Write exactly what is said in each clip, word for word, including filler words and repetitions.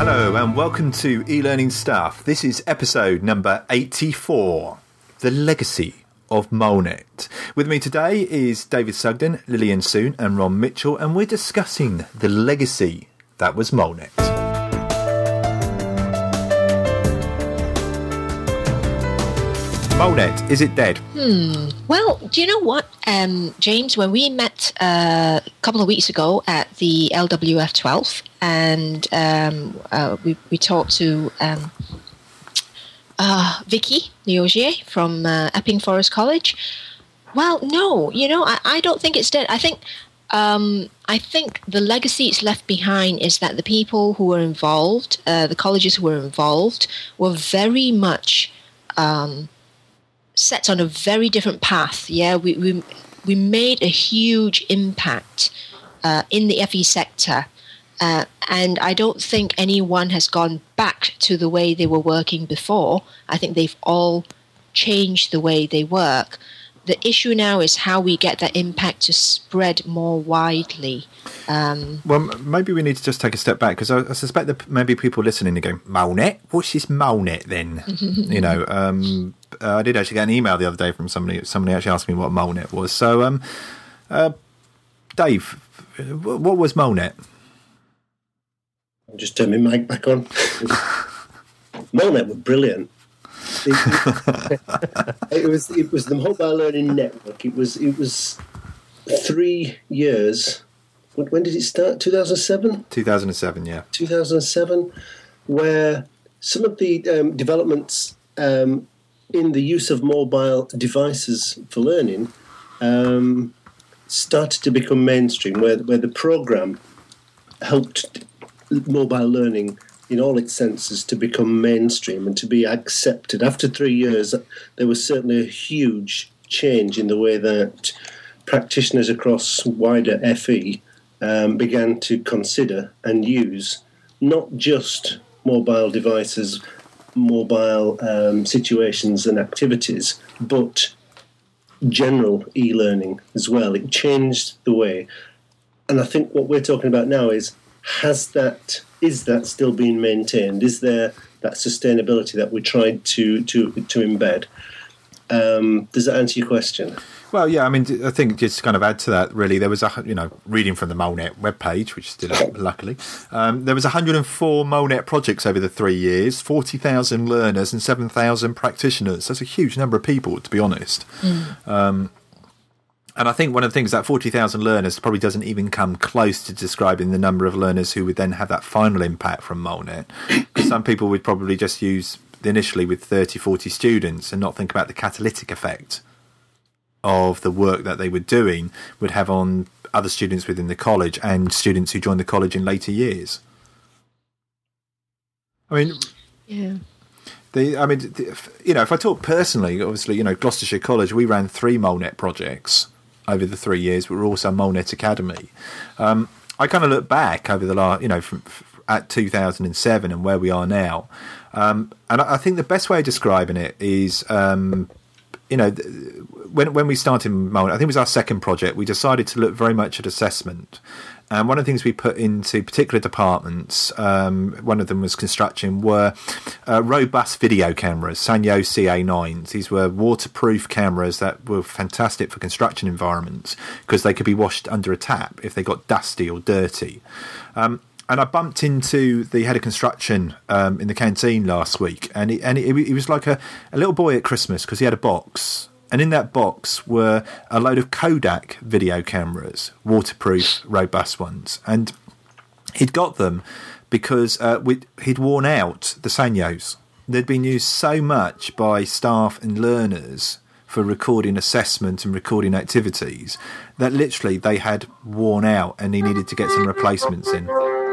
Hello and welcome to e-learning stuff. This is episode number eighty-four, The Legacy of MoleNet. With me today is David Sugden, Lillian Soon and Ron Mitchell, and we're discussing the legacy that was MoleNet. MoleNet, is it dead? Hmm. Well, do you know what, um, James? When we met uh, a couple of weeks ago at the L W F twelve, and um, uh, we we talked to um, uh, Vicky Liogier from uh, Epping Forest College. Well, no, you know, I, I don't think it's dead. I think um, I think the legacy it's left behind is that the people who were involved, uh, the colleges who were involved, were very much Um, set on a very different path. Yeah, we we we made a huge impact uh, in the F E sector, uh, and I don't think anyone has gone back to the way they were working before. I think they've all changed the way they work. The issue now is how we get that impact to spread more widely. Um, well, maybe we need to just take a step back, because I, I suspect that maybe people listening are going, MoleNet? What's this MoleNet then? you know, um, uh, I did actually get an email the other day from somebody. Somebody actually asked me what MoleNet was. So, um, uh, Dave, what was MoleNet? I'll just turn my mic back on. MoleNet were brilliant. It, it was it was the mobile learning network. It was it was three years. When, when did it start? two thousand seven two thousand seven yeah. two thousand seven Where some of the um, developments um, in the use of mobile devices for learning um, started to become mainstream. Where where the program helped mobile learning in all its senses to become mainstream and to be accepted. After three years, there was certainly a huge change in the way that practitioners across wider F E um, began to consider and use not just mobile devices, mobile um, situations and activities, but general e-learning as well. It changed the way. And I think what we're talking about now is, has that... Is that still being maintained? Is there that sustainability that we tried to to to embed? Um, does that answer your question? Well, yeah. I mean, I think just to kind of add to that, really, there was a you know reading from the MoleNet webpage, which is still up, luckily, um, there was one hundred four MoleNet projects over the three years, forty thousand learners, and seven thousand practitioners. That's a huge number of people, to be honest. Mm. Um, And I think one of the things, that forty thousand learners probably doesn't even come close to describing the number of learners who would then have that final impact from MoleNet. Because some people would probably just use initially with thirty, forty students and not think about the catalytic effect of the work that they were doing would have on other students within the college and students who joined the college in later years. I mean... yeah. The, I mean, the, you know, if I talk personally, obviously, you know, Gloucestershire College, we ran three MoleNet projects over the three years. We were also MoleNet Academy. Um, I kind of look back over the last, you know, from, from at two thousand seven and where we are now, um, and I, I think the best way of describing it is, um, you know, when when we started MoleNet, I think it was our second project. We decided to look very much at assessment. And one of the things we put into particular departments, um, one of them was construction, were uh, robust video cameras, Sanyo C A nines. These were waterproof cameras that were fantastic for construction environments because they could be washed under a tap if they got dusty or dirty. Um, and I bumped into the head of construction um, in the canteen last week, and he, and he, he was like a, a little boy at Christmas because he had a box. And in that box were a load of Kodak video cameras, waterproof, robust ones. And he'd got them because uh, we'd, he'd worn out the Sanyos. They'd been used so much by staff and learners for recording assessment and recording activities that literally they had worn out and he needed to get some replacements in.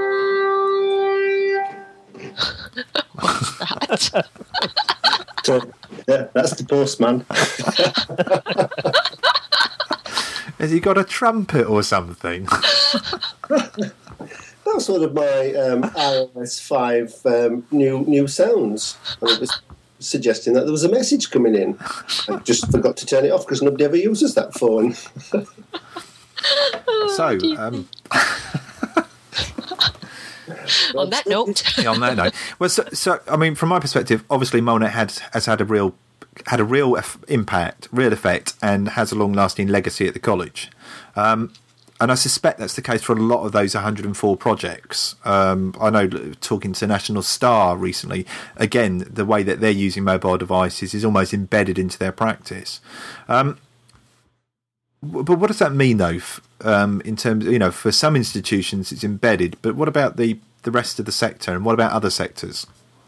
What's that? So, yeah, that's the postman. Has he got a trumpet or something? That's one of my um, R S five um, new new sounds. And it was suggesting that there was a message coming in. I just forgot to turn it off because nobody ever uses that phone. So, um, On that note, yeah, on that note, well, so, so I mean, from my perspective, obviously, MoleNet had has had a real had a real impact, real effect, and has a long-lasting legacy at the college. Um, and I suspect that's the case for a lot of those one hundred four projects. Um, I know, talking to National Star recently, again, the way that they're using mobile devices is almost embedded into their practice. Um, but what does that mean, though, f- um, in terms, you know, for some institutions it's embedded, but what about the, the rest of the sector, and what about other sectors?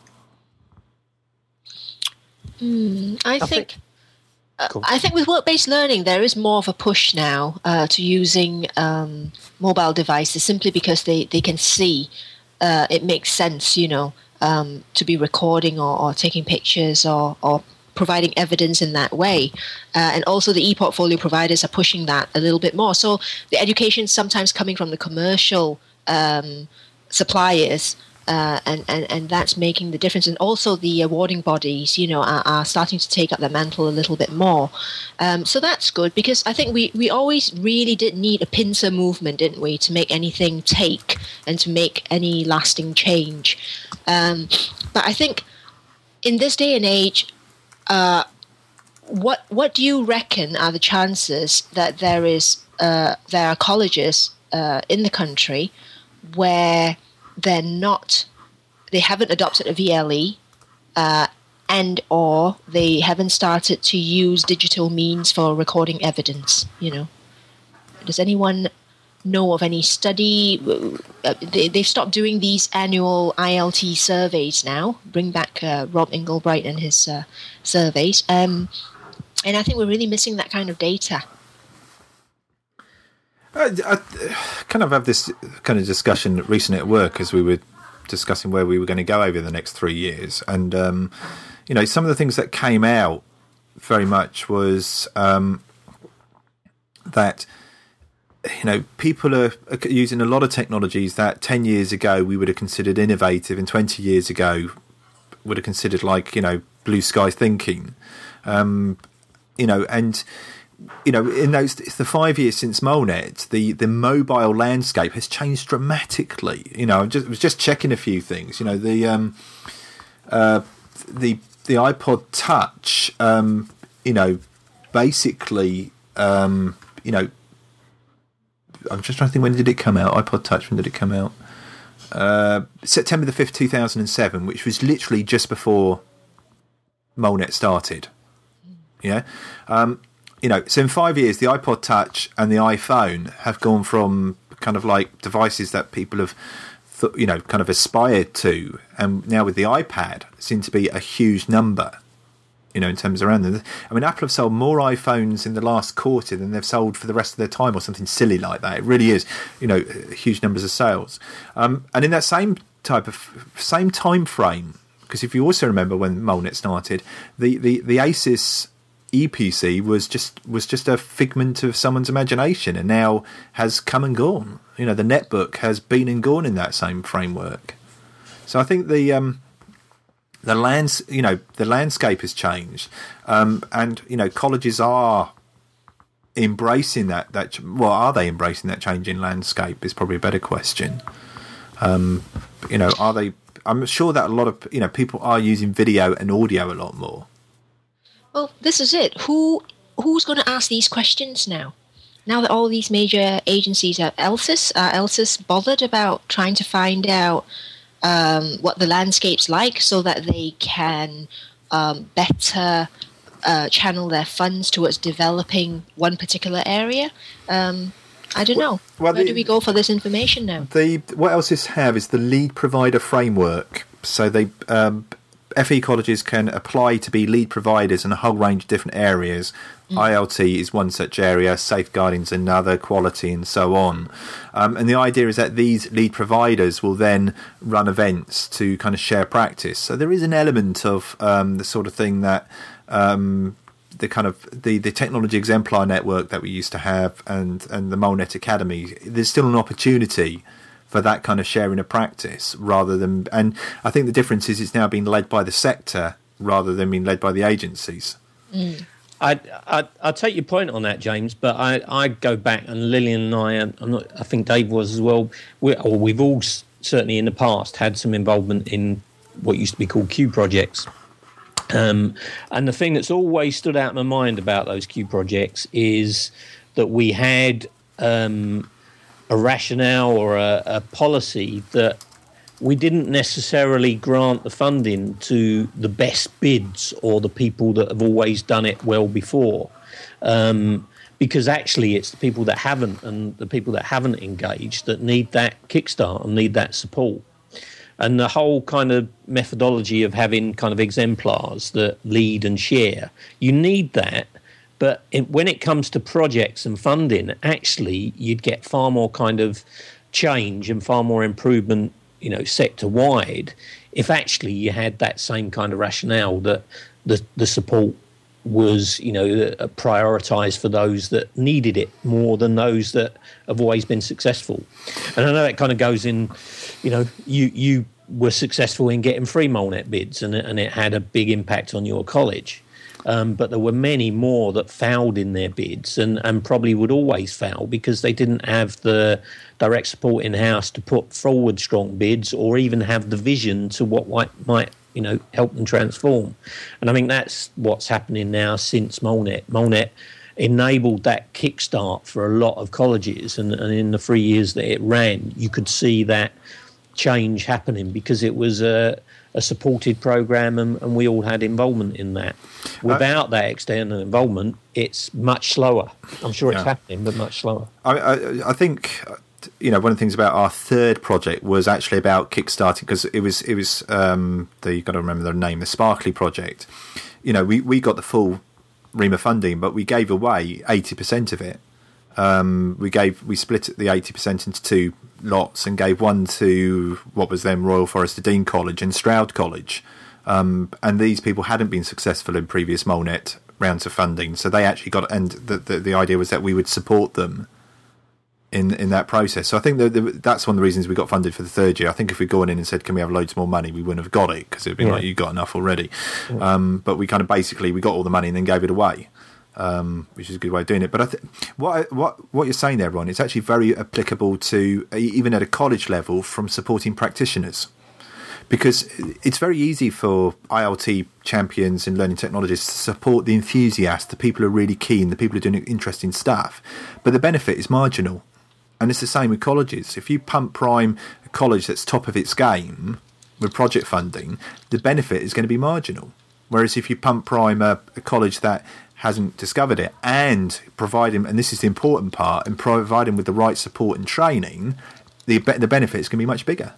Mm, I, I think, think uh, cool. I think with work-based learning there is more of a push now uh, to using um, mobile devices simply because they, they can see uh, it makes sense, you know, um, to be recording or, or taking pictures or, or providing evidence in that way. Uh, and also the e-portfolio providers are pushing that a little bit more. So the education is sometimes coming from the commercial um, suppliers. Uh, and, and, and that's making the difference. And also the awarding bodies, you know, are, are starting to take up the mantle a little bit more. Um, so that's good, because I think we, we always really did need a pincer movement, didn't we, to make anything take and to make any lasting change. Um, but I think in this day and age, uh, what what do you reckon are the chances that there is uh, there are colleges uh, in the country where they're not, they haven't adopted a V L E, uh, and or they haven't started to use digital means for recording evidence, you know? Does anyone know of any study? Uh, they, they've stopped doing these annual I L T surveys now. Bring back uh, Rob Inglebright and his uh, surveys. Um, and I think we're really missing that kind of data. I, I kind of have this kind of discussion recently at work as we were discussing where we were going to go over the next three years. And, um, you know, some of the things that came out very much was um, that, you know, people are using a lot of technologies that ten years ago we would have considered innovative, and twenty years ago would have considered like, you know, blue sky thinking. Um, you know, and... You know, in those the five years since MoleNet, the, the mobile landscape has changed dramatically. You know, I just was just checking a few things. You know, the um, uh, the the iPod Touch. Um, you know, basically, um, you know, I'm just trying to think, when did it come out? iPod Touch. When did it come out? Uh, September the fifth, two thousand and seven, which was literally just before MoleNet started. Yeah. Um, You know, so in five years, the iPod Touch and the iPhone have gone from kind of like devices that people have, th- you know, kind of aspired to, and now with the iPad, seem to be a huge number, you know, in terms of around them. I mean, Apple have sold more iPhones in the last quarter than they've sold for the rest of their time, or something silly like that. It really is, you know, huge numbers of sales. Um, and in that same type of, same time frame, because if you also remember when MoleNet started, the, the, the Asus E P C was just was just a figment of someone's imagination, and now has come and gone. You know, the netbook has been and gone in that same framework. So I think the um, the lands, you know, the landscape has changed, um, and you know, colleges are embracing that. That well, are they embracing that changing landscape? Is probably a better question. Um, you know, are they? I'm sure that a lot of you know people are using video and audio a lot more. Well, this is it. Who who's going to ask these questions now? Now that all these major agencies are ELSIS, are ELSIS bothered about trying to find out um, what the landscape's like so that they can um, better uh, channel their funds towards developing one particular area? Um, I don't know. Well, Where the, do we go for this information now? The what ELSIS have is the lead provider framework. So they... Um, F E colleges can apply to be lead providers in a whole range of different areas. Mm. I L T is one such area, safeguarding is another, quality, and so on. Um, and the idea is that these lead providers will then run events to kind of share practice. So there is an element of um, the sort of thing that um, the kind of the, the technology exemplar network that we used to have, and, and the MoleNet Academy. There's still an opportunity for that kind of sharing of practice, rather than, and I think the difference is it's now being led by the sector rather than being led by the agencies. Mm. I, I I take your point on that, James, but I, I go back, and Lillian and I, I'm not, I think Dave was as well. We, or we've all certainly in the past, had some involvement in what used to be called Q projects. Um, and the thing that's always stood out in my mind about those Q projects is that we had um, a rationale or a, a policy that we didn't necessarily grant the funding to the best bids or the people that have always done it well before. Um, because actually it's the people that haven't and the people that haven't engaged that need that kickstart and need that support. And the whole kind of methodology of having kind of exemplars that lead and share, you need that. But it, when it comes to projects and funding, actually you'd get far more kind of change and far more improvement, you know, sector-wide, if actually you had that same kind of rationale that the, the support was, you know, prioritised for those that needed it more than those that have always been successful. And I know that kind of goes in, you know, you you were successful in getting free MolNet bids and, and it had a big impact on your college. Um, but there were many more that failed in their bids and, and probably would always fail because they didn't have the direct support in-house to put forward strong bids or even have the vision to what might, might you know, help them transform. And I think that's what's happening now since MolNet. MolNet enabled that kickstart for a lot of colleges, and, and in the three years that it ran, you could see that change happening because it was a, a supported program and, and we all had involvement in that. Without uh, that external involvement, it's much slower. I'm sure it's yeah. happening, but much slower. I, I, I think... You know, one of the things about our third project was actually about kickstarting because it was it was um, the you've got to remember the name, the Sparkly project. You know, we, we got the full REMA funding, but we gave away eighty percent of it. Um, we gave we split the eighty percent into two lots and gave one to what was then Royal Forest Dean College and Stroud College. Um, and these people hadn't been successful in previous MolNet rounds of funding, so they actually got. And the the, the idea was that we would support them in in that process. So I think that that's one of the reasons we got funded for the third year. I think if we'd gone in and said, can we have loads more money, we wouldn't have got it because it would be yeah. like, you got enough already. Yeah. Um, but we kind of basically, we got all the money and then gave it away, um, which is a good way of doing it. But I th- what, I, what, what you're saying there, Ron, it's actually very applicable to, even at a college level, from supporting practitioners. Because it's very easy for I L T champions and learning technologists to support the enthusiasts, the people who are really keen, the people who are doing interesting stuff. But the benefit is marginal. And it's the same with colleges. If you pump prime a college that's top of its game with project funding, the benefit is going to be marginal. Whereas if you pump prime a, a college that hasn't discovered it and provide him, and this is the important part, and provide him with the right support and training, the the benefit is going to be much bigger.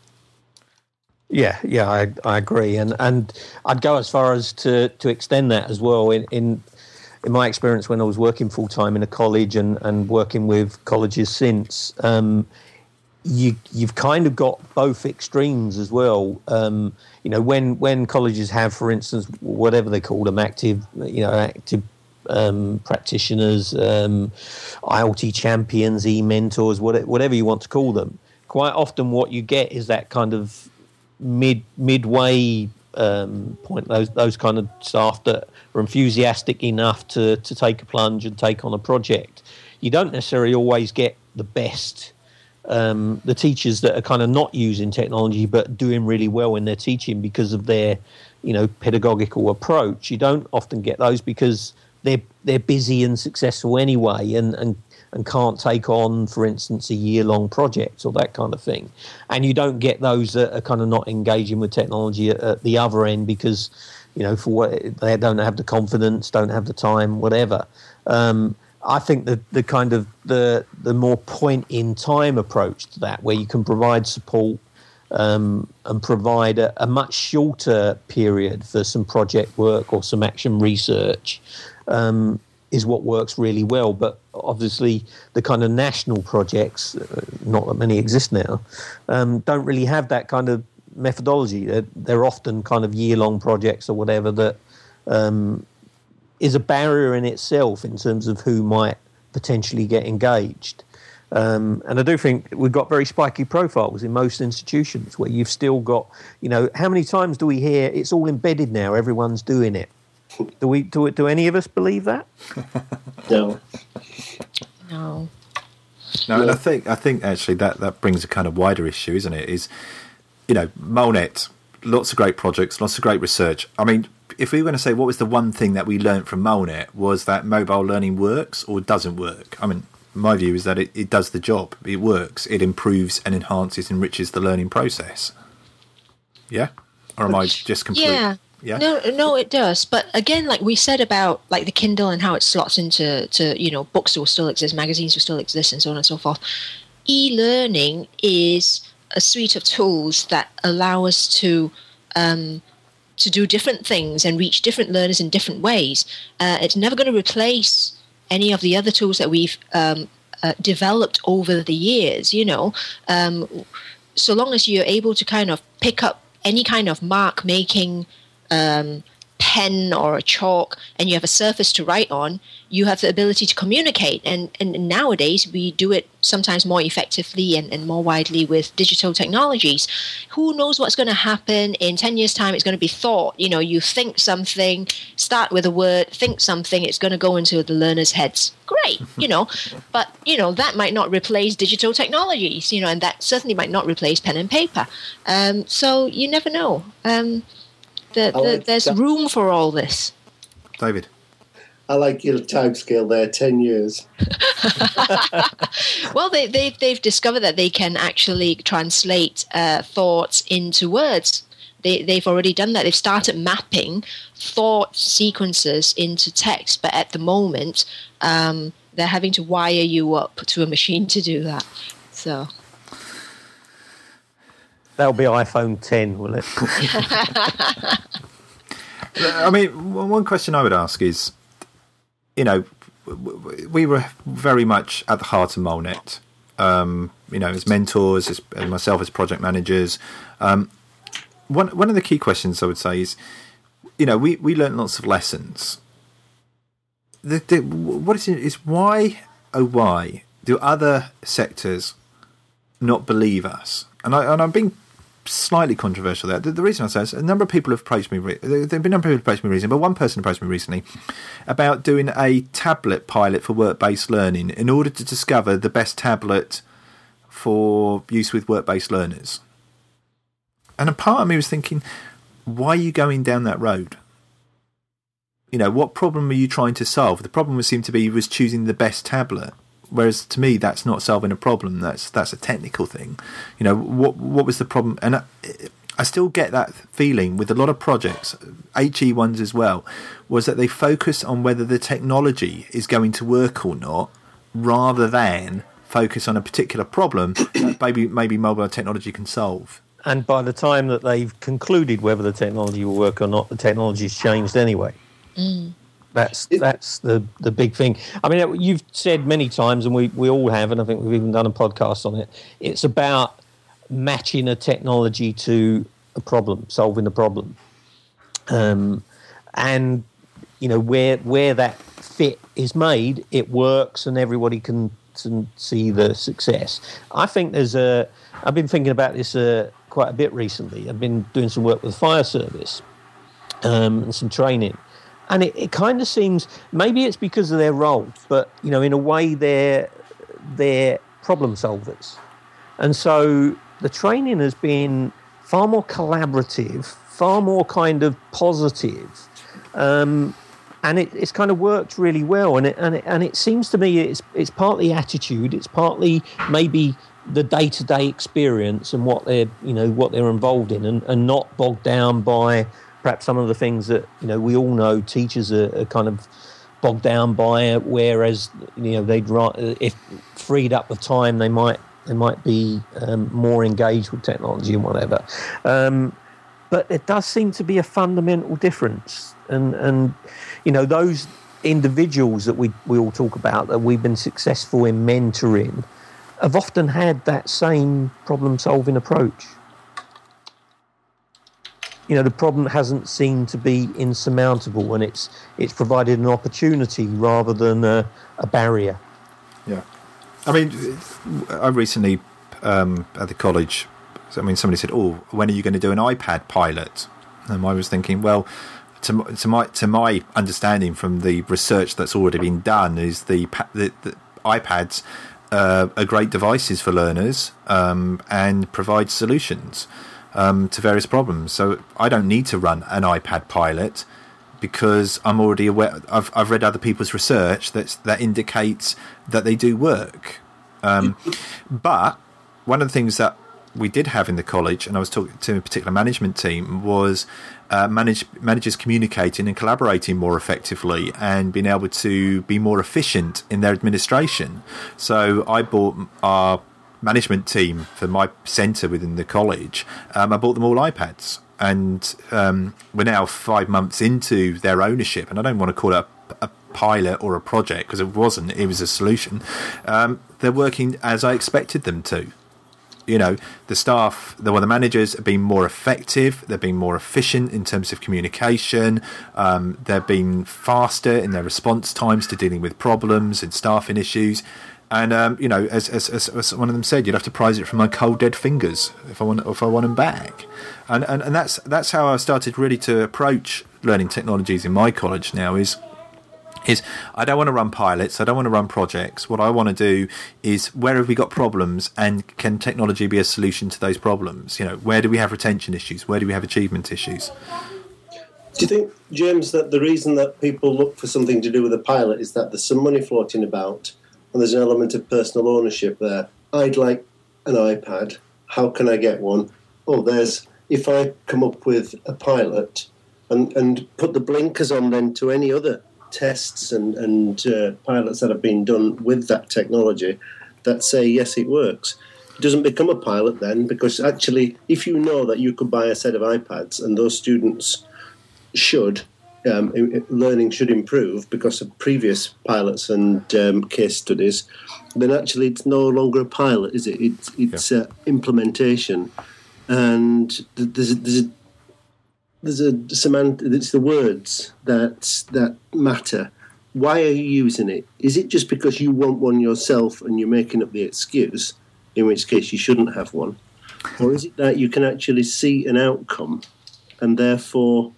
Yeah, yeah, I I agree, and and I'd go as far as to to extend that as well. In in in my experience, when I was working full time in a college and, and working with colleges since, um, you you've kind of got both extremes as well. Um, you know, when when colleges have, for instance, whatever they call them, active, you know, active um, practitioners, um, I L T champions, e-mentors, whatever, whatever you want to call them. Quite often, what you get is that kind of mid midway um, point. Those those kind of staff that are enthusiastic enough to to take a plunge and take on a project. You don't necessarily always get the best. Um, the teachers that are kind of not using technology but doing really well in their teaching because of their, you know, pedagogical approach. You don't often get those because they're they're busy and successful anyway, and and. and can't take on, for instance, a year-long project or that kind of thing. And you don't get those that are kind of not engaging with technology at, at the other end because, you know, for what they don't have the confidence, don't have the time, whatever. Um, I think that the kind of the the more point-in-time approach to that, where you can provide support um, and provide a, a much shorter period for some project work or some action research, um, is what works really well. But obviously the kind of national projects, uh, not that many exist now, um, don't really have that kind of methodology. They're, they're often kind of year-long projects or whatever that um, is a barrier in itself in terms of who might potentially get engaged. Um, and I do think we've got very spiky profiles in most institutions where you've still got, you know, how many times do we hear it's all embedded now, everyone's doing it? Do we? Do, do any of us believe that? No. No. No, and I think I think actually that, that brings a kind of wider issue, isn't it? Is, you know, MoleNet, lots of great projects, lots of great research. I mean, if we were going to say what was the one thing that we learned from MoleNet was that mobile learning works or doesn't work. I mean, my view is that it, it does the job. It works. It improves and enhances, enriches the learning process. Yeah? Or am I just completely... Yeah. Yeah. No, no, it does. But again, like we said about like the Kindle and how it slots into, to, you know, books will still exist, magazines will still exist, and so on and so forth. E-learning is a suite of tools that allow us to um, to do different things and reach different learners in different ways. Uh, it's never going to replace any of the other tools that we've um, uh, developed over the years. You know, um, so long as you're able to kind of pick up any kind of mark making Um, pen or a chalk, and you have a surface to write on, you have the ability to communicate. And, and nowadays, we do it sometimes more effectively and, and more widely with digital technologies. Who knows what's going to happen in ten years' time? It's going to be thought. You know, you think something, start with a word, think something, it's going to go into the learners' heads. Great, you know, but, you know, that might not replace digital technologies, you know, and that certainly might not replace pen and paper. Um, so you never know. Um, The, the, like there's that. room for all this. David? I like your time scale there, ten years. Well, they, they've, they've discovered that they can actually translate uh, thoughts into words. They, they've already done that. They've started mapping thought sequences into text, but at the moment, um, they're having to wire you up to a machine to do that. So... That'll be iPhone ten, will it? I mean, one question I would ask is, you know, we were very much at the heart of MoleNet, um, you know, as mentors, as, as myself as project managers. Um, one one of the key questions I would say is, you know, we, we learned lots of lessons. The, the, what is it, is why, oh why, do other sectors not believe us? And, I, and I'm being slightly controversial there. The, the reason I say is a number of people have approached me. Re- there have been a number of people approached me recently, but one person approached me recently about doing a tablet pilot for work-based learning in order to discover the best tablet for use with work-based learners. And a part of me was thinking, why are you going down that road? You know, what problem are you trying to solve? The problem seemed to be was choosing the best tablet. Whereas to me, that's not solving a problem. That's that's a technical thing. You know, what what was the problem? And I, I still get that feeling with a lot of projects, H E ones as well, was that they focus on whether the technology is going to work or not, rather than focus on a particular problem that maybe maybe mobile technology can solve. And by the time that they've concluded whether the technology will work or not, the technology's changed anyway. Mm. That's that's the, the big thing. I mean, you've said many times, and we, we all have, and I think we've even done a podcast on it, it's about matching a technology to a problem, solving a problem. Um, and, you know, where where that fit is made, it works and everybody can, can see the success. I think there's a... I've been thinking about this uh, quite a bit recently. I've been doing some work with the fire service um, and some training. And it, it kind of seems, maybe it's because of their role, but, you know, in a way they're, they're problem solvers. And so the training has been far more collaborative, far more kind of positive. Um, and it, it's kind of worked really well. And it, and it, and it seems to me it's, it's partly attitude, it's partly maybe the day-to-day experience and what they're, you know, what they're involved in, and, and not bogged down by perhaps some of the things that, you know, we all know teachers are, are kind of bogged down by, whereas, you know, they'd if freed up the time, they might they might be um, more engaged with technology and whatever. Um, but it does seem to be a fundamental difference, and and you know, those individuals that we we all talk about that we've been successful in mentoring have often had that same problem-solving approach. You know, the problem hasn't seemed to be insurmountable, and it's it's provided an opportunity rather than a, a barrier. Yeah. I mean, I recently, um, at the college, I mean, somebody said, oh, when are you going to do an iPad pilot? And I was thinking, well, to, to my to my understanding from the research that's already been done is the, the, the iPads uh, are great devices for learners um, and provide solutions um, to various problems. So I don't need to run an iPad pilot because I'm already aware. I've I've read other people's research that that indicates that they do work. Um, but one of the things that we did have in the college, and I was talking to a particular management team, was uh, manage, managers communicating and collaborating more effectively and being able to be more efficient in their administration. So I bought our management team for my centre within the college, um, I bought them all iPads. And um, we're now five months into their ownership, and I don't want to call it a, a pilot or a project because it wasn't, it was a solution. Um, they're working as I expected them to. You know, the staff, the, well, the managers are being more effective, they're being more efficient in terms of communication, um, they're being faster in their response times to dealing with problems and staffing issues. And, um, you know, as, as, as, as one of them said, you'd have to prize it from my cold, dead fingers if I want, if I want them back. And, and, and that's, that's how I started really to approach learning technologies in my college now is... is I don't want to run pilots, I don't want to run projects. What I want to do is where have we got problems and can technology be a solution to those problems? You know, where do we have retention issues? Where do we have achievement issues? Do you think, James, that the reason that people look for something to do with a pilot is that there's some money floating about and there's an element of personal ownership there? I'd like an iPad. How can I get one? Oh, there's, if I come up with a pilot and, and put the blinkers on then to any other tests and, and uh, pilots that have been done with that technology that say, yes, it works. It doesn't become a pilot then, because actually, if you know that you could buy a set of iPads and those students should, um, learning should improve because of previous pilots and um, case studies, then actually it's no longer a pilot, is it? It's, it's yeah. uh, implementation. And there's a, there's a There's a semantic. It's the words that that matter. Why are you using it? Is it just because you want one yourself and you're making up the excuse, in which case you shouldn't have one, or is it that you can actually see an outcome, and therefore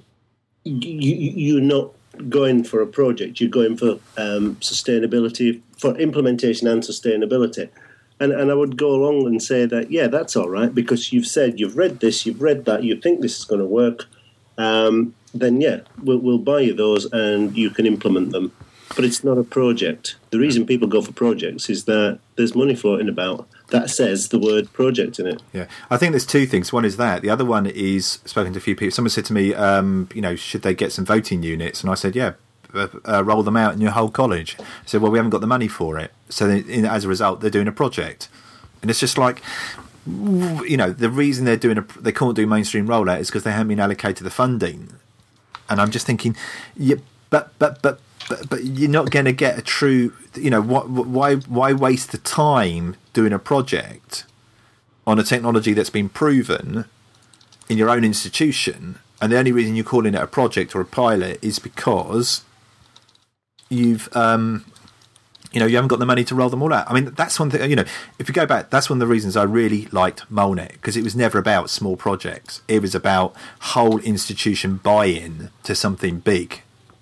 you, you're not going for a project, you're going for um, sustainability, for implementation and sustainability. And, and I would go along and say that, yeah, that's all right, because you've said, you've read this, you've read that, you think this is going to work, um, then, yeah, we'll, we'll buy you those and you can implement them. But it's not a project. The reason people go for projects is that there's money floating about that says the word project in it. Yeah, I think there's two things. One is that. The other one is, spoken to a few people, someone said to me, um, you know, should they get some voting units? And I said, yeah. Uh, uh, roll them out in your whole college. So, well, we haven't got the money for it. So, they, in, as a result, they're doing a project, and it's just like, you know, the reason they're doing a, they can't do mainstream rollout is because they haven't been allocated the funding. And I'm just thinking, yeah, but but but but, but you're not going to get a true, you know, what, why why waste the time doing a project on a technology that's been proven in your own institution, and the only reason you're calling it a project or a pilot is because you've, um, you know, you haven't got the money to roll them all out. I mean, that's one thing, you know, if you go back, that's one of the reasons I really liked MoleNet, because it was never about small projects. It was about whole institution buy-in to something big.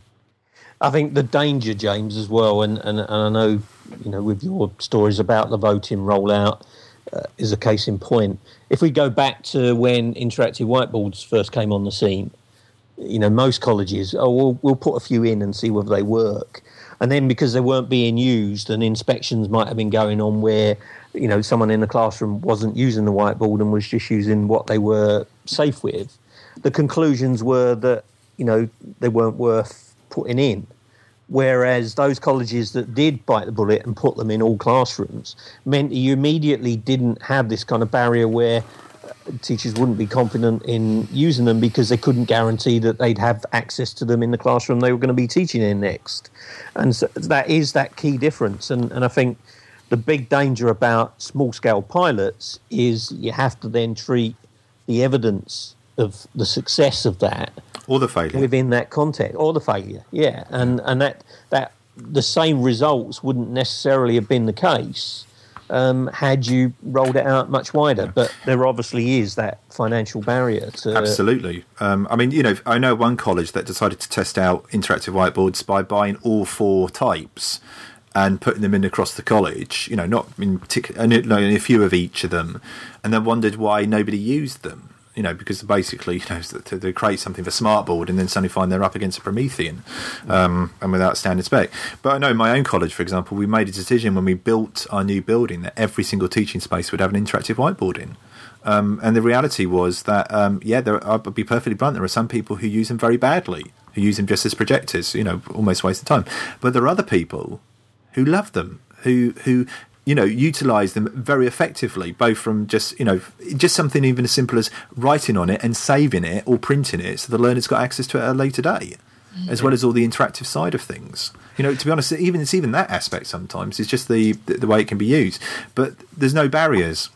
I think the danger, James, as well, and, and, and I know, you know, with your stories about the voting rollout uh, is a case in point. If we go back to when interactive whiteboards first came on the scene, you know, most colleges, oh, we'll, we'll put a few in and see whether they work. And then because they weren't being used and inspections might have been going on where, you know, someone in the classroom wasn't using the whiteboard and was just using what they were safe with, the conclusions were that, you know, they weren't worth putting in. Whereas those colleges that did bite the bullet and put them in all classrooms meant you immediately didn't have this kind of barrier where teachers wouldn't be confident in using them because they couldn't guarantee that they'd have access to them in the classroom they were going to be teaching in next. And so that is that key difference. And, and I think the big danger about small-scale pilots is you have to then treat the evidence of the success of that or the failure within that context, or the failure, yeah, and and that that the same results wouldn't necessarily have been the case um, had you rolled it out much wider. Yeah. But there obviously is that financial barrier to absolutely. Um, I mean, you know, I know one college that decided to test out interactive whiteboards by buying all four types. and putting them in across the college, you know, not in particular, and a few of each of them, and then wondered why nobody used them. You know, because basically, you know, to, to create something for Smartboard and then suddenly find they're up against a Promethean, um, and without standard spec. But I know in my own college, for example, we made a decision when we built our new building that every single teaching space would have an interactive whiteboard in. Um, and the reality was that, um, yeah, there, I'll be perfectly blunt, there are some people who use them very badly, who use them just as projectors, you know, almost waste of time. But there are other people who love them, who who... you know, utilise them very effectively, both from just, you know, just something even as simple as writing on it and saving it or printing it so the learner's got access to it at a later date, mm-hmm. as well as all the interactive side of things. You know, to be honest, even it's even that aspect sometimes. It's just the, the, the way it can be used. But there's no barriers.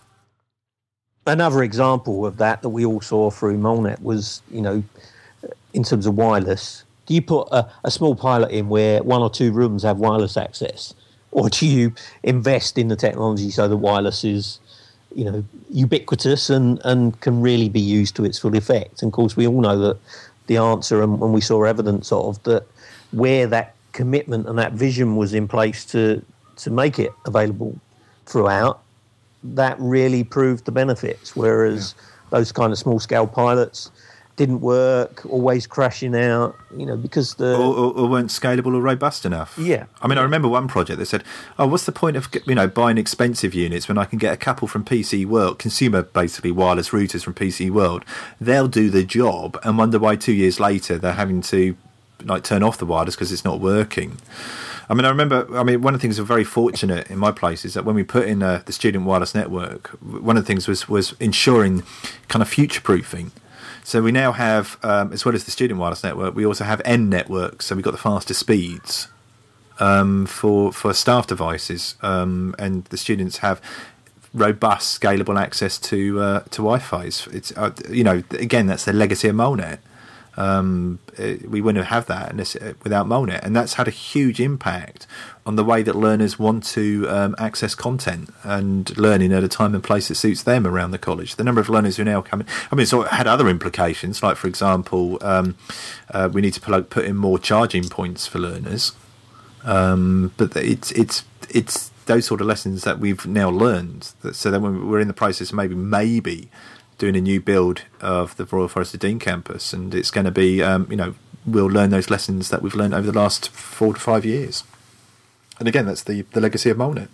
Another example of that that we all saw through Molnet was, you know, in terms of wireless, do you put a, a small pilot in where one or two rooms have wireless access? Or do you invest in the technology so the wireless is, you know, ubiquitous and, and can really be used to its full effect? And of course, we all know that the answer, and when we saw evidence of that, where that commitment and that vision was in place to to make it available throughout, that really proved the benefits. Whereas yeah. those kind of small scale pilots didn't work, always crashing out, you know, because the... Or, or, or weren't scalable or robust enough. Yeah. I mean, I remember one project that said, oh, what's the point of, you know, buying expensive units when I can get a couple from P C World, consumer, basically, wireless routers from P C World. They'll do the job, and wonder why two years later they're having to, like, turn off the wireless because it's not working. I mean, I remember, I mean, one of the things that we're very fortunate in my place is that when we put in uh, the Student Wireless Network, one of the things was, was ensuring kind of future-proofing. So we now have, um, as well as the Student Wireless Network, we also have N networks. So we've got the faster speeds um, for for staff devices, um, and the students have robust, scalable access to uh, to Wi-Fi. It's uh, you know, again, that's the legacy of Molnet. Um, it, we wouldn't have that unless, uh, without Molnet, and that's had a huge impact on the way that learners want to um, access content and learning at a time and place that suits them around the college. The number of learners who are now coming, I mean, it's sort of had other implications, like, for example, um, uh, we need to put, put in more charging points for learners, um, but it's it's it's those sort of lessons that we've now learned, that, so that when we're in the process of maybe maybe doing a new build of the Royal Forest of Dean campus, and it's going to be, um, you know, we'll learn those lessons that we've learned over the last four to five years. And again, that's the, the legacy of Molnet.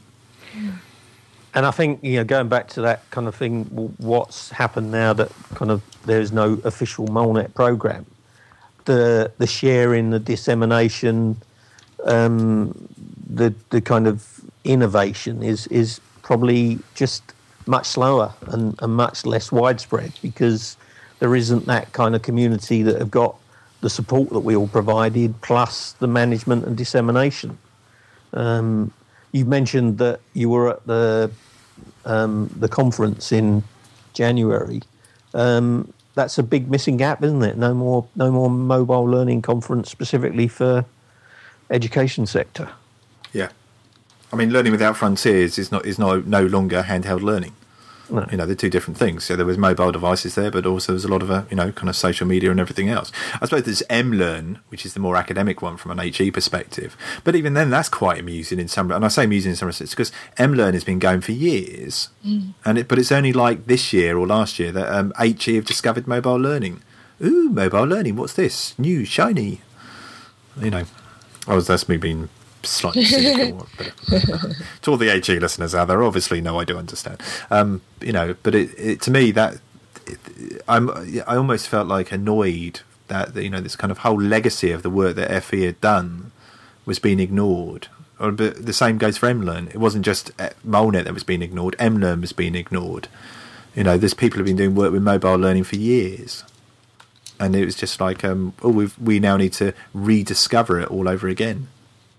And I think, you know, going back to that kind of thing, what's happened now that kind of there's no official Molnet program, the the sharing, the dissemination, um, the the kind of innovation is is probably just much slower and, and much less widespread, because there isn't that kind of community that have got the support that we all provided, plus the management and dissemination. Um, you've mentioned that you were at the um, the conference in January. Um, that's a big missing gap, isn't it? No more, no more mobile learning conference specifically for education sector. Yeah, I mean, Learning Without Frontiers is not is no no longer handheld learning. No. You know, they're two different things. So there was mobile devices there, but also there's a lot of, uh, you know, kind of social media and everything else. I suppose there's mLearn, which is the more academic one from an H E perspective. But even then, that's quite amusing in some, and I say amusing in some respects because mLearn has been going for years, mm. and it, but it's only like this year or last year that um, H E have discovered mobile learning. Ooh, mobile learning, what's this? New, shiny. You know, oh, that's me being slightly cynical, but uh, to all the H E listeners out there, obviously no, I do understand. Um, you know, but it, it to me that it, I'm I almost felt like annoyed that, you know, this kind of whole legacy of the work that F E had done was being ignored. Or, but the same goes for mLearn. It wasn't just Molnet that was being ignored. mLearn was being ignored. You know, there's people who've been doing work with mobile learning for years, and it was just like, um, oh, we we now need to rediscover it all over again.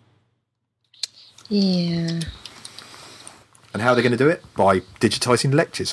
Yeah. And how are they going to do it? By digitising lectures.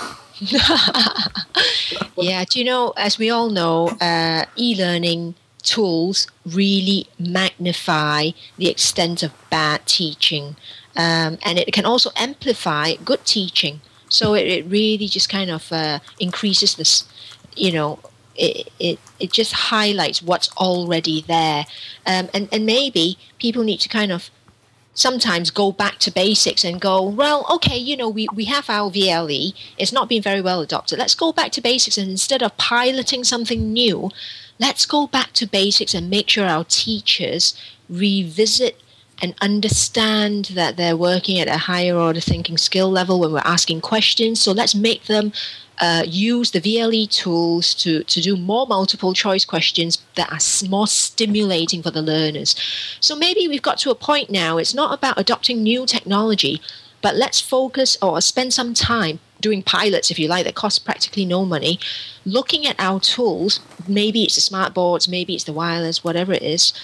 Yeah, do you know, as we all know, uh, e-learning tools really magnify the extent of bad teaching. Um, and it can also amplify good teaching. So it, it really just kind of uh, increases this, you know, it, it it just highlights what's already there. Um, and, and maybe people need to kind of sometimes go back to basics and go, well, okay, you know, we, we have our V L E. It's not been very well adopted. Let's go back to basics, and instead of piloting something new, let's go back to basics and make sure our teachers revisit and understand that they're working at a higher order thinking skill level when we're asking questions. So let's make them uh, use the V L E tools to, to do more multiple choice questions that are more stimulating for the learners. So maybe we've got to a point now, it's not about adopting new technology, but let's focus or spend some time doing pilots, if you like, that cost practically no money, looking at our tools. Maybe it's the smart boards, maybe it's the wireless, whatever it is,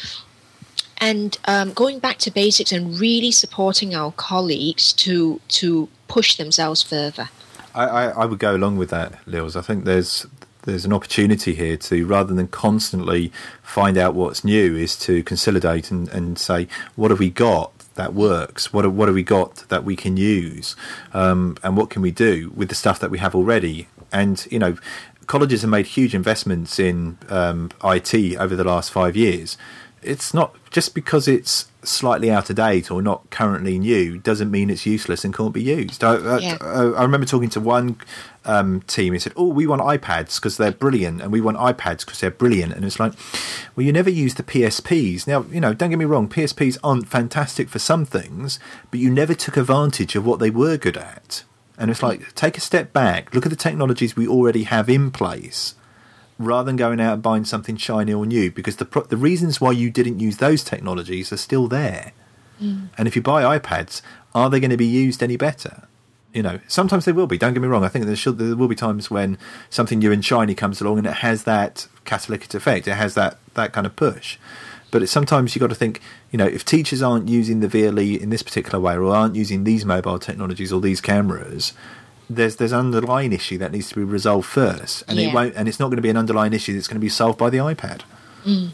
and um, going back to basics and really supporting our colleagues to to push themselves further. I, I, I would go along with that, Lils. I think there's there's an opportunity here to, rather than constantly find out what's new, is to consolidate and, and say, what have we got that works? What, what have we got that we can use? Um, and what can we do with the stuff that we have already? And, you know, colleges have made huge investments in um, I T over the last five years. It's not just because it's slightly out of date or not currently new doesn't mean it's useless and can't be used. I, yeah. I, I remember talking to one um, team. He said, "Oh, we want iPads because they're brilliant, and we want iPads because they're brilliant." And it's like, well, you never use the P S Ps. Now, you know, don't get me wrong, P S Ps aren't fantastic for some things, but you never took advantage of what they were good at. And it's like, take a step back, look at the technologies we already have in place, rather than going out and buying something shiny or new, because the pro- the reasons why you didn't use those technologies are still there. Mm. And if you buy iPads, are they going to be used any better? You know, sometimes they will be. Don't get me wrong. I think there should there will be times when something new and shiny comes along and it has that catalytic effect. It has that that kind of push. But it's, sometimes you've got to think, you know, if teachers aren't using the V L E in this particular way, or aren't using these mobile technologies or these cameras, there's there's an underlying issue that needs to be resolved first, and yeah. it won't, and it's not going to be an underlying issue that's going to be solved by the iPad. Mm.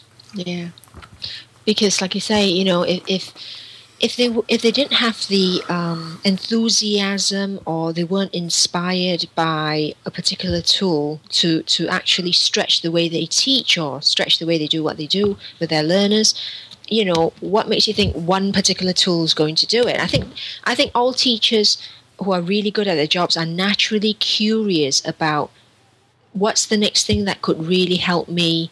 Yeah, because like you say, you know, if if if they if they didn't have the um, enthusiasm, or they weren't inspired by a particular tool to to actually stretch the way they teach or stretch the way they do what they do with their learners, you know, what makes you think one particular tool is going to do it? I think I think all teachers who are really good at their jobs are naturally curious about what's the next thing that could really help me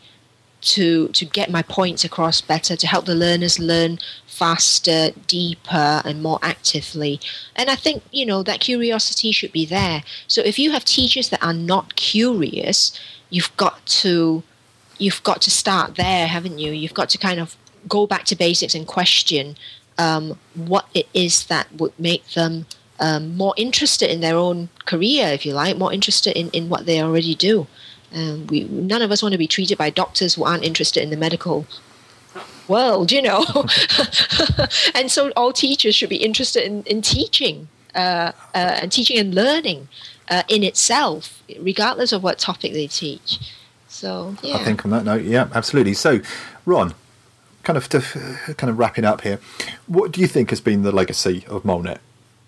to to get my points across better, to help the learners learn faster, deeper, and more actively. And I think, you know, that curiosity should be there. So if you have teachers that are not curious, you've got to you've got to start there, haven't you? You've got to kind of go back to basics and question um, what it is that would make them Um, more interested in their own career, if you like, more interested in, in what they already do. Um, we none of us want to be treated by doctors who aren't interested in the medical world, you know. And so all teachers should be interested in, in teaching uh, uh, and teaching and learning uh, in itself, regardless of what topic they teach. So, yeah. I think on that note, yeah, absolutely. So, Ron, kind of to, kind of wrapping up here, what do you think has been the legacy of MoleNet?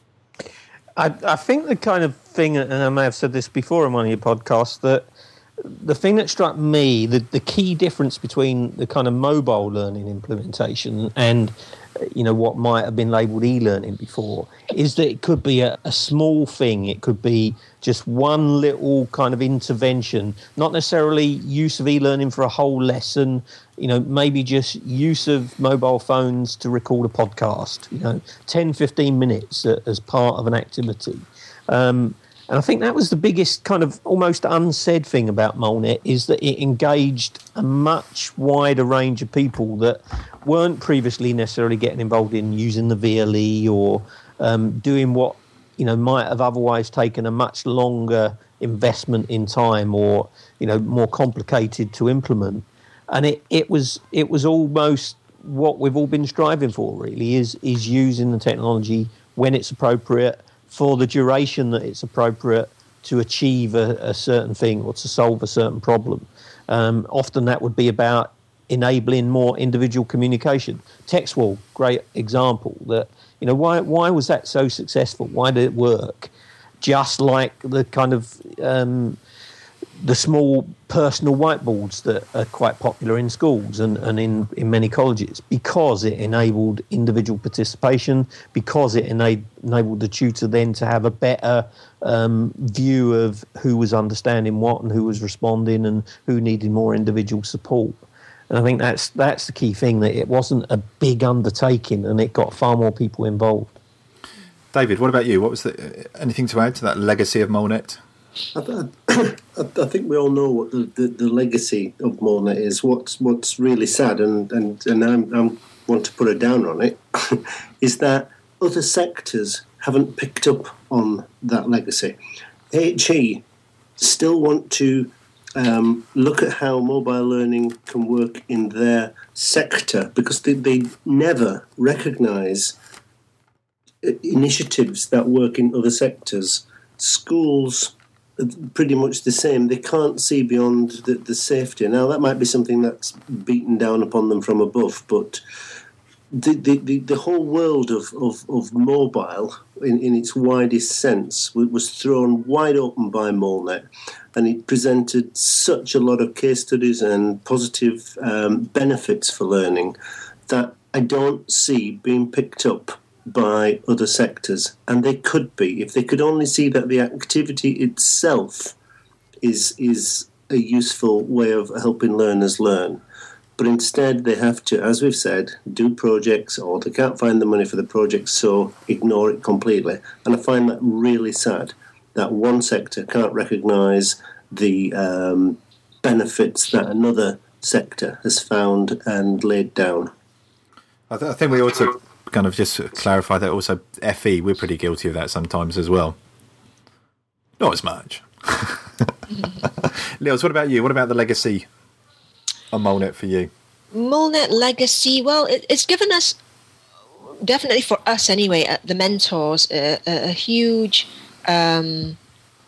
I, I think the kind of thing, and I may have said this before in one of your podcasts, that the thing that struck me, the, the key difference between the kind of mobile learning implementation and, you know, what might have been labelled e-learning before, is that it could be a, a small thing. It could be just one little kind of intervention, not necessarily use of e-learning for a whole lesson, you know, maybe just use of mobile phones to record a podcast, you know, ten, fifteen minutes as part of an activity. Um, and I think that was the biggest kind of almost unsaid thing about MoleNet, is that it engaged a much wider range of people that weren't previously necessarily getting involved in using the V L E or um, doing what, you know, might have otherwise taken a much longer investment in time or, you know, more complicated to implement. And it, it was it was almost what we've all been striving for, really, is is using the technology when it's appropriate, for the duration that it's appropriate, to achieve a, a certain thing or to solve a certain problem. Um, often that would be about enabling more individual communication. TextWall, great example. That, you know, why why was that so successful? Why did it work? Just like the kind of um, the small personal whiteboards that are quite popular in schools and, and in, in many colleges, because it enabled individual participation, because it ena- enabled the tutor then to have a better um, view of who was understanding what and who was responding and who needed more individual support. And I think that's that's the key thing, that it wasn't a big undertaking and it got far more people involved. David, what about you? What was the, anything to add to that legacy of MoleNet? I, I, I think we all know what the, the, the legacy of MoleNet is. What's what's really sad, and and and I I'm, want to put a downer on it, is that other sectors haven't picked up on that legacy. H E still want to um, look at how mobile learning can work in their sector, because they, they never recognise initiatives that work in other sectors. Schools are pretty much the same. They can't see beyond the, the safety. Now, that might be something that's beaten down upon them from above, but the the, the, the whole world of, of, of mobile, in, in its widest sense, was thrown wide open by MoleNet, and it presented such a lot of case studies and positive um, benefits for learning that I don't see being picked up by other sectors, and they could be, if they could only see that the activity itself is is a useful way of helping learners learn. But instead they have to, as we've said, do projects, or they can't find the money for the projects, so ignore it completely. And I find that really sad, that one sector can't recognise the um, benefits that another sector has found and laid down. I, th- I think we ought to kind of just clarify that also F E, we're pretty guilty of that sometimes as well. Not as much. Lils, what about you? What about the legacy of MoleNet for you? MoleNet legacy, well, it, it's given us, definitely for us anyway, uh, the mentors, uh, a, a huge um,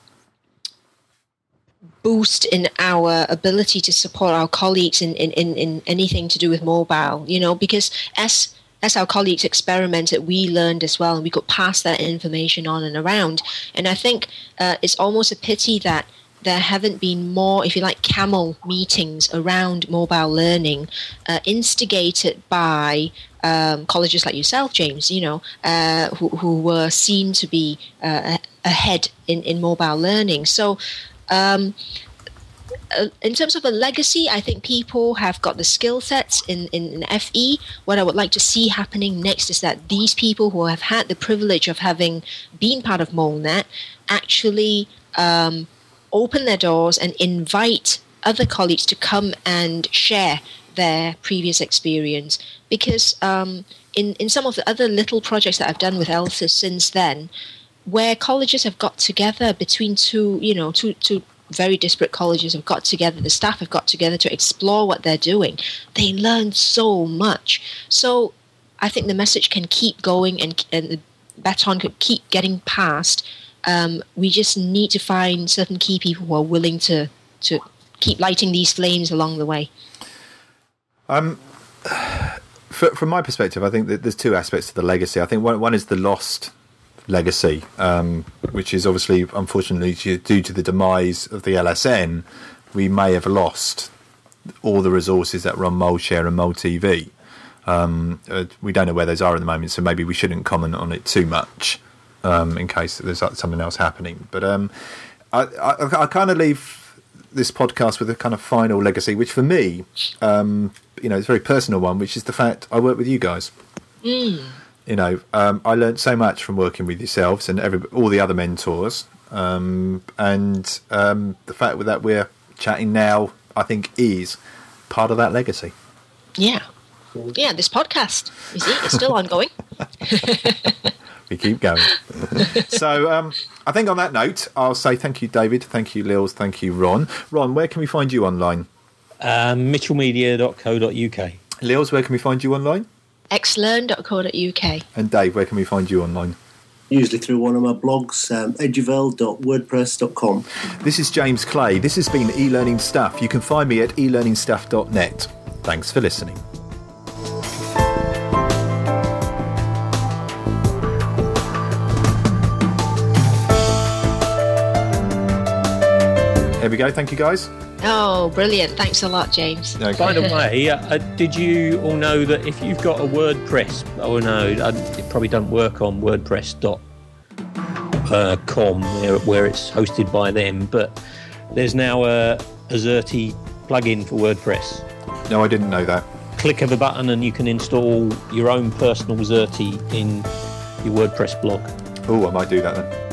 boost in our ability to support our colleagues in, in, in, in anything to do with mobile, you know, because as As our colleagues experimented, we learned as well, and we could pass that information on and around. And I think uh, it's almost a pity that there haven't been more, if you like, camel meetings around mobile learning, uh, instigated by um, colleges like yourself, James, you know, uh, who, who were seen to be uh, ahead in, in mobile learning. So um, Uh, in terms of a legacy, I think people have got the skill sets in, in, in F E. What I would like to see happening next is that these people who have had the privilege of having been part of MoleNet actually um, open their doors and invite other colleagues to come and share their previous experience. Because um, in, in some of the other little projects that I've done with ELSIS since then, where colleges have got together between two, you know, two, two very disparate colleges have got together, the staff have got together to explore what they're doing, they learn so much. So I think the message can keep going, and, and the baton could keep getting passed. Um, we just need to find certain key people who are willing to, to keep lighting these flames along the way. Um, for, from my perspective, I think that there's two aspects to the legacy. I think one, one is the lost legacy, um, which is obviously, unfortunately, due to the demise of the L S N, we may have lost all the resources that were on MoleShare and MoleTV. Um, uh, we don't know where those are at the moment, so maybe we shouldn't comment on it too much um, in case there's something else happening. But um, I, I, I kind of leave this podcast with a kind of final legacy, which for me, um, you know, it's a very personal one, which is the fact I work with you guys. Mm. You know, um, I learned so much from working with yourselves and every, all the other mentors. Um, and um, the fact that we're chatting now, I think, is part of that legacy. Yeah. Yeah, this podcast, you see, it's still ongoing. We keep going. So um, I think on that note, I'll say thank you, David. Thank you, Lils. Thank you, Ron. Ron, where can we find you online? Um, mitchell media dot co dot uk. Lils, where can we find you online? x learn dot co dot uk. And Dave, where can we find you online? Usually through one of my blogs, um, eduvel dot wordpress dot com. This is James Clay. This has been eLearning Stuff. You can find me at e learning stuff dot net. Thanks for listening. There we go. Thank you, guys. Oh, brilliant. Thanks a lot, James. Okay. By the way, uh, did you all know that if you've got a WordPress, oh no, it probably don't work on WordPress dot com where, where it's hosted by them, but there's now a, a Xerte plugin for WordPress. No, I didn't know that. Click of a button and you can install your own personal Xerte in your WordPress blog. Oh, I might do that then.